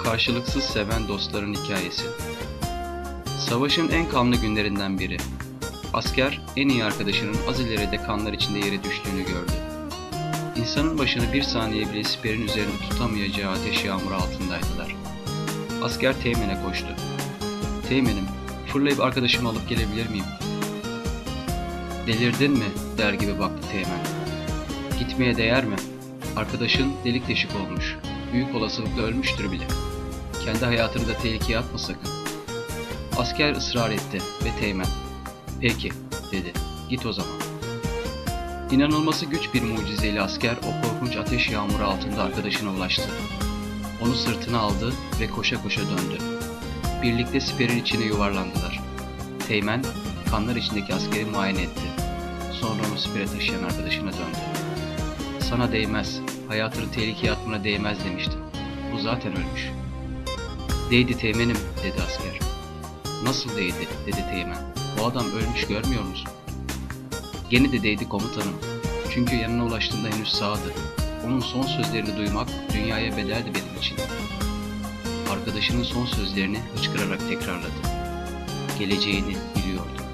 Karşılıksız seven dostların hikayesi. Savaşın en kanlı günlerinden biri. Asker en iyi arkadaşının az ileride kanlar içinde yere düştüğünü gördü. İnsanın başını bir saniye bile siperin üzerinde tutamayacağı ateş yağmuru altındaydılar. Asker Teğmen'e koştu. "Teğmenim, fırlayıp arkadaşımı alıp gelebilir miyim?" "Delirdin mi?" der gibi baktı Teğmen. "Gitmeye değer mi? Arkadaşın delik deşik olmuş. Büyük olasılıkla ölmüştür bile. Kendi hayatını da tehlikeye atma sakın." Asker ısrar etti ve Teğmen, "Peki," dedi, "git o zaman." İnanılması güç bir mucizeyle asker o korkunç ateş yağmuru altında arkadaşına ulaştı. Onu sırtına aldı ve koşa koşa döndü. Birlikte siperin içine yuvarlandılar. Teğmen, kanlar içindeki askeri muayene etti. Sonra onu sipere taşıyan arkadaşına döndü. "Sana değmez, hayatını tehlikeye atmana değmez demiştim. Bu zaten ölmüş." "Değdi Teğmenim," dedi asker. "Nasıl değdi?" dedi Teğmen. "O adam ölmüş, görmüyor musun?" "Gene de değdi komutanım. Çünkü yanına ulaştığımda henüz sağdı. Onun son sözlerini duymak dünyaya bedeldi benim için." Arkadaşının son sözlerini hıçkırarak tekrarladı. Geleceğini biliyordu.